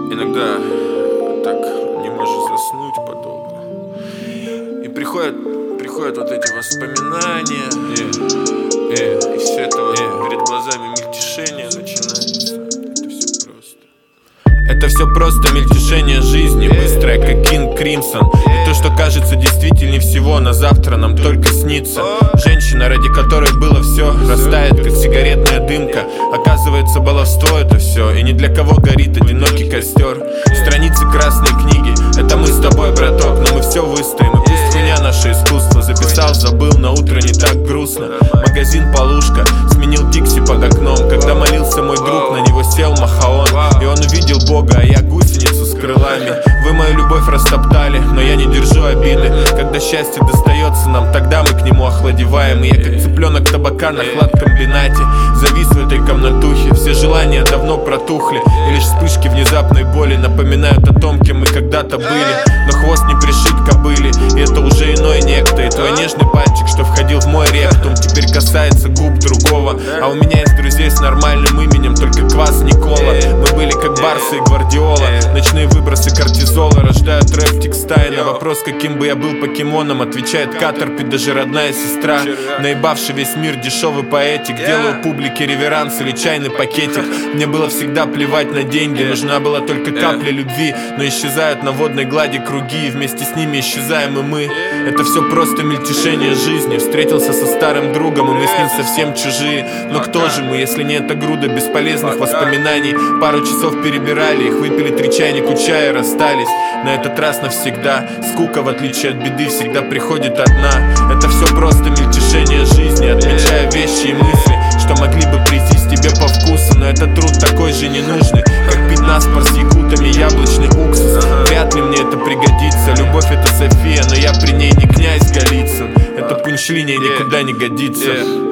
Иногда так не можешь заснуть подолгу. И приходят вот эти воспоминания, и все это вот перед глазами мельтешение начинается. Это все просто мельтешение жизни, быстрое, как Кинг Кримсон. И то, что кажется действительнее всего, на завтра нам только снится. Женщина, ради которой было все, растает, как сигаретная дымка. Оказывается, баловство это все, и ни для кого горит одинокий костер. Страницы красной книги, это мы с тобой, браток, но мы все выстоим. И пусть хуйня наше искусство, записал, забыл, на утро не так грустно. Магазин полушка, сменил Дикси под окном. Когда молился мой друг, на него сел Махаон, и он увидел Бога, а я гусеницу с крылами. Вы мою любовь растоптали, но я не держу обиды. Когда счастье достается нам, тогда мы к нему охладеваем. И я как цыпленок табака на хладкомбинате завис в этой комнатухе. Все желания давно протухли, и лишь вспышки внезапной боли напоминают о том, кем мы когда-то были. Но хвост не пришит кобыле, и это уже иной некто. И твой нежный пальчик, что входил в мой ректум, теперь касается губ другого. А у меня есть друзей с нормальным именем, только Квас Никола. Мы были как Барса и Гвардиола. Ночные выбросы кортизола рождают рэп текстайл. На вопрос, каким бы я был покемоном, отвечает Катерпи, даже родная сестра. Наебавший весь мир дешевый поэтик, делаю публике реверанс или чайный пакетик. Мне было всегда плевать на деньги, нужна была только капля любви. Но исчезают на водной глади круги, и вместе с ними исчезаем и мы. Это все просто мельтешение жизни. Встретился со старым другом, и мы с ним совсем чужие. Но кто же мы, если не эта груда бесполезных воспоминаний? Пару часов перебирали их, выпили 3 чайника чая, расстались. На этот раз навсегда. Скука, в отличие от беды, всегда приходит одна. Это все просто мельтешение жизни, отмечая вещи и мысли, что могли бы прийтись тебе по вкусу. Но этот труд такой же ненужный, как пить наспор с якутами яблочный уксус. Вряд ли мне это пригодится. Любовь это София, но я при ней не князь Голицын. Это пунчлиния никуда не годится.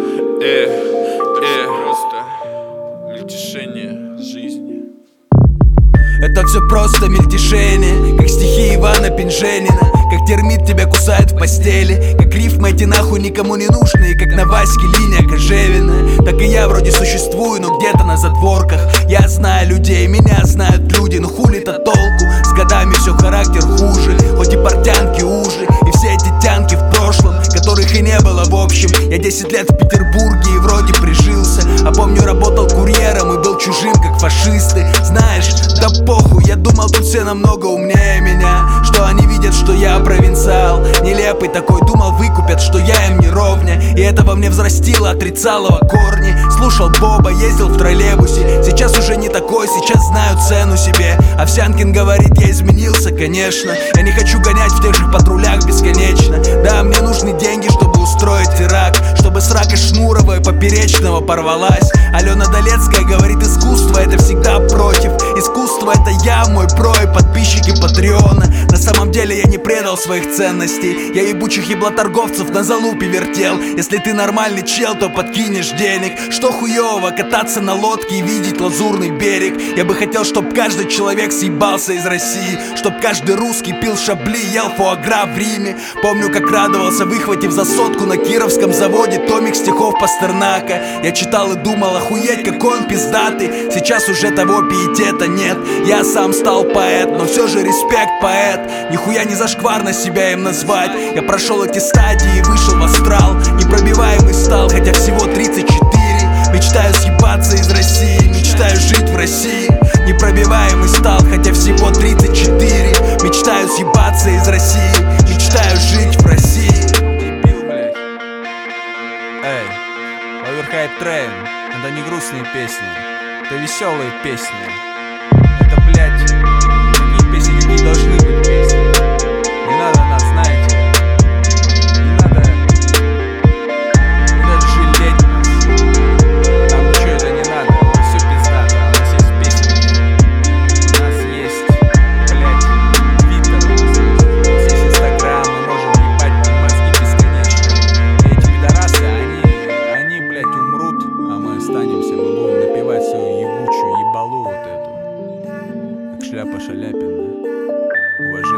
Просто мельтешение жизни. Это все просто мельтешение, как стихи Ивана Пинженина. Как термит тебя кусает в постели, как рифмы эти нахуй никому не нужны. Как на Ваське линия Кожевина. Так и я вроде существую, но где-то на задворках. Я знаю людей, меня знают люди, но хули-то толку? С годами все характер хуже, хоть и портянки уже. И все эти тянки в прошлом, которых и не было в общем. Я 10 лет в Петербурге и вроде прижился. А помню, работал курьером и был чужим, как фашисты. Знаешь, да похуй, я думал, тут все намного умнее меня. Что они видят, что я провинциал, нелепый такой, думал, выкупят, что я им не ровня. И это во мне взрастило, отрицалово корни. Слушал Боба, ездил в троллейбусе. Сейчас уже не такой, сейчас знаю цену себе. Овсянкин говорит, я изменился, конечно. Я не хочу гонять в тех же патрулях бесконечно. Да, мне нужны деньги, чтобы устроить теракт, чтобы с Ракой Шнуровой поперечного порвалась. Алена Долецкая говорит, искусство это всегда против. Искусство это я, мой про и подписчики Патреона. На самом деле я не предал своих ценностей. Я ебучих еблоторговцев на залупе вертел. Если ты нормальный чел, то подкинешь денег. Что хуёво, кататься на лодке и видеть лазурный берег. Я бы хотел, чтоб каждый человек съебался из России, чтоб каждый русский пил шабли, ел фуагра в Риме. Помню, как радовался, выхватив за сотку на Кировском заводе томик стихов Пастернака. Я читал и думал, охуеть, какой он пиздатый. Сейчас уже того пиетета нет. Я сам стал поэт, но все же респект, поэт. Нихуя не зашкварно себя им назвать. Я прошел эти стадии и вышел в астрал. Непробиваемый стал, хотя всего 34. Мечтаю съебаться из России, мечтаю жить в России. Непробиваемый стал, хотя всего 34. Мечтаю съебаться из России, мечтаю жить в России. Эй, Overhype Train, это не грустные песни, это веселые песни. Это, блядь, такие песни, какие должны быть песни. Не надо нас, знаете, не надо жалеть нас. Нам ничего это не надо, все пиздато. У нас есть песни, у нас есть, блядь, Твиттер, у нас есть Инстаграм, мы можем ебать мозги бесконечно. И эти пидорасы, они, блядь, умрут, а мы останемся, мы будем напевать свою ебучую ебалу вот эту. Как Шляпа Шаляпина. Уважение.